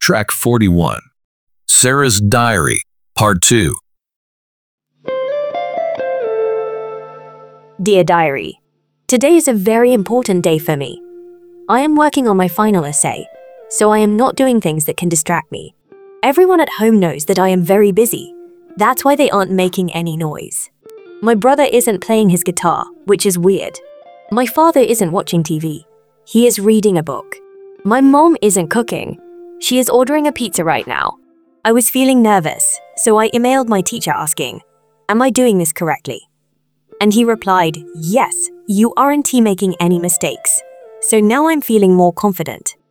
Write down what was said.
Track 41. Sarah's Diary, Part 2. Dear Diary, today is a very important day for me. I am working on my final essay, so I am not doing things that can distract me. Everyone at home knows that I am very busy. That's why they aren't making any noise. My brother isn't playing his guitar, which is weird. My father isn't watching TV. He is reading a book. My mom isn't cooking. She is ordering a pizza right now. I was feeling nervous, so I emailed my teacher asking, "Am I doing this correctly?" And he replied, "Yes, you aren't making any mistakes." So now I'm feeling more confident.